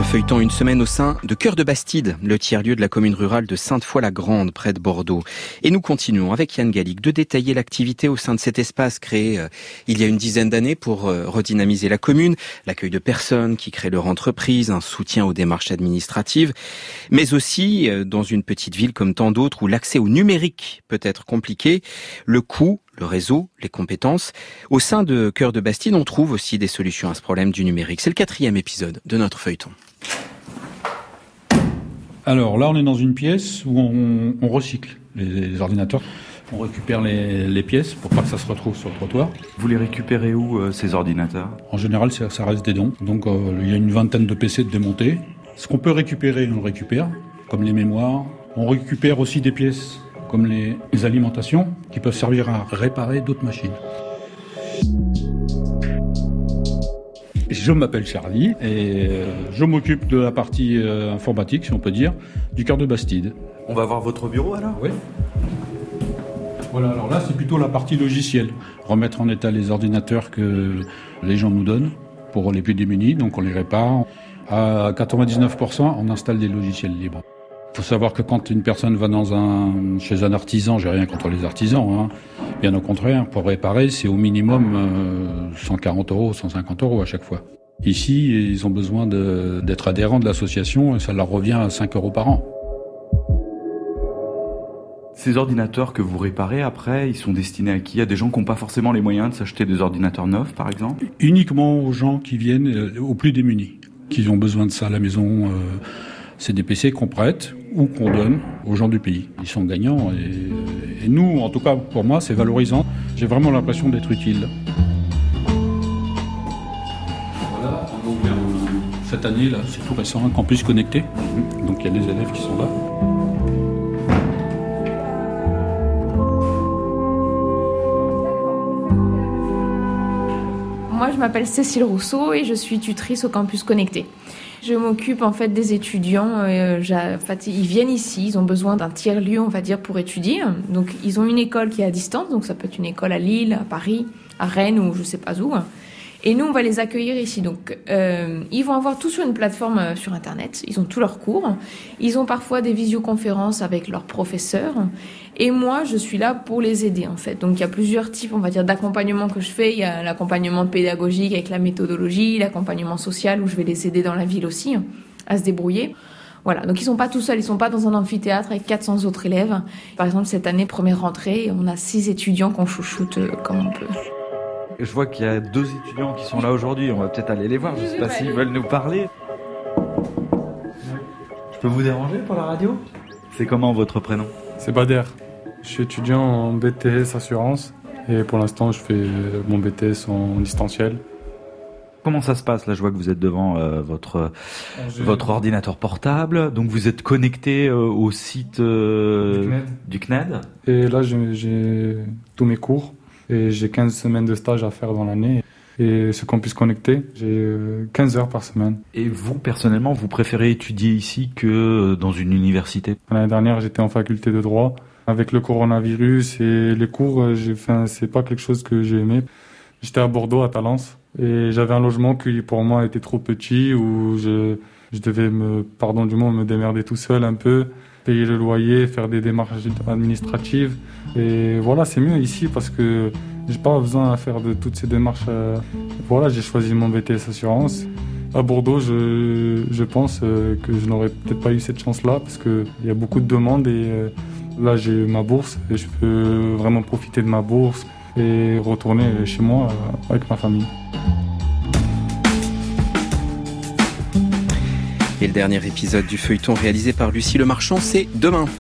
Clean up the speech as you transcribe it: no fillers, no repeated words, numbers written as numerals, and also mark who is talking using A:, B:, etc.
A: Le feuilleton une semaine au sein de Cœur de Bastide, le tiers-lieu de la commune rurale de Sainte-Foy-la-Grande, près de Bordeaux. Et nous continuons avec Yann Gallic de détailler l'activité au sein de cet espace créé il y a une dizaine d'années pour redynamiser la commune, l'accueil de personnes qui créent leur entreprise, un soutien aux démarches administratives, mais aussi dans une petite ville comme tant d'autres où l'accès au numérique peut être compliqué, le coût, le réseau, les compétences. Au sein de Cœur de Bastide, on trouve aussi des solutions à ce problème du numérique. C'est le 4e épisode de notre feuilleton.
B: Alors là, on est dans une pièce où on recycle les ordinateurs. On récupère les pièces pour pas que ça se retrouve sur le trottoir.
C: Vous les récupérez où, ces ordinateurs ?
B: En général, ça reste des dons. Donc il y a une vingtaine de PC de démontés. Ce qu'on peut récupérer, on le récupère, comme les mémoires. On récupère aussi des pièces comme les alimentations qui peuvent servir à réparer d'autres machines. Je m'appelle Charlie et je m'occupe de la partie informatique, si on peut dire, du Cœur de Bastide.
C: On va voir votre bureau alors ?
B: Oui. Voilà, alors là c'est plutôt la partie logicielle. Remettre en état les ordinateurs que les gens nous donnent pour les plus démunis, donc on les répare. À 99%, on installe des logiciels libres. Il faut savoir que quand une personne va chez un artisan, j'ai rien contre les artisans, bien au contraire, pour réparer, c'est au minimum 140 €, 150 € à chaque fois. Ici, ils ont besoin d'être adhérents de l'association et ça leur revient à 5 € par an.
C: Ces ordinateurs que vous réparez après, ils sont destinés à qui ? À des gens qui n'ont pas forcément les moyens de s'acheter des ordinateurs neufs, par exemple ?
B: Uniquement aux gens qui viennent, aux plus démunis, qui ont besoin de ça à la maison. C'est des PC qu'on prête ou qu'on donne aux gens du pays. Ils sont gagnants et nous, en tout cas pour moi, c'est valorisant. J'ai vraiment l'impression d'être utile. Voilà, on a ouvert cette année, là, c'est tout récent, un campus connecté. Donc il y a des élèves qui sont là.
D: Moi, je m'appelle Cécile Rousseau et je suis tutrice au campus connecté. Je m'occupe en fait des étudiants. Ils viennent ici, ils ont besoin d'un tiers-lieu, on va dire, pour étudier. Donc, ils ont une école qui est à distance, donc ça peut être une école à Lille, à Paris, à Rennes ou je sais pas où. Et nous, on va les accueillir ici. Donc, ils vont avoir tout sur une plateforme sur Internet. Ils ont tous leurs cours. Ils ont parfois des visioconférences avec leurs professeurs. Et moi, je suis là pour les aider, en fait. Donc, il y a plusieurs types, on va dire, d'accompagnement que je fais. Il y a l'accompagnement pédagogique avec la méthodologie, l'accompagnement social où je vais les aider dans la ville aussi à se débrouiller. Voilà. Donc, ils sont pas tout seuls. Ils sont pas dans un amphithéâtre avec 400 autres élèves. Par exemple, cette année, première rentrée, on a 6 étudiants qu'on chouchoute comme on peut.
C: Je vois qu'il y a 2 étudiants qui sont là aujourd'hui. On va peut-être aller les voir. Je ne sais pas s'ils veulent nous parler. Je peux vous déranger pour la radio ? C'est comment votre prénom ?
E: C'est Bader. Je suis étudiant en BTS Assurance. Et pour l'instant, je fais mon BTS en distanciel.
C: Comment ça se passe ? Là, je vois que vous êtes devant votre ordinateur portable. Donc, vous êtes connecté au site du CNED.
E: Et là, j'ai tous mes cours. Et j'ai 15 semaines de stage à faire dans l'année. Et ce campus connecté, j'ai 15 heures par semaine.
C: Et vous, personnellement, vous préférez étudier ici que dans une université ?
E: L'année dernière, j'étais en faculté de droit. Avec le coronavirus et les cours, c'est pas quelque chose que j'ai aimé. J'étais à Bordeaux, à Talence. Et j'avais un logement qui, pour moi, était trop petit, où je devais me démerder tout seul un peu, payer le loyer, faire des démarches administratives. Et voilà, c'est mieux ici parce que j'ai pas besoin à faire de toutes ces démarches. Voilà, j'ai choisi mon BTS Assurance. À Bordeaux, je pense que je n'aurais peut-être pas eu cette chance-là parce qu'il y a beaucoup de demandes et là, j'ai ma bourse et je peux vraiment profiter de ma bourse et retourner chez moi avec ma famille.
A: Et le dernier épisode du feuilleton réalisé par Lucie Lemarchand, c'est demain.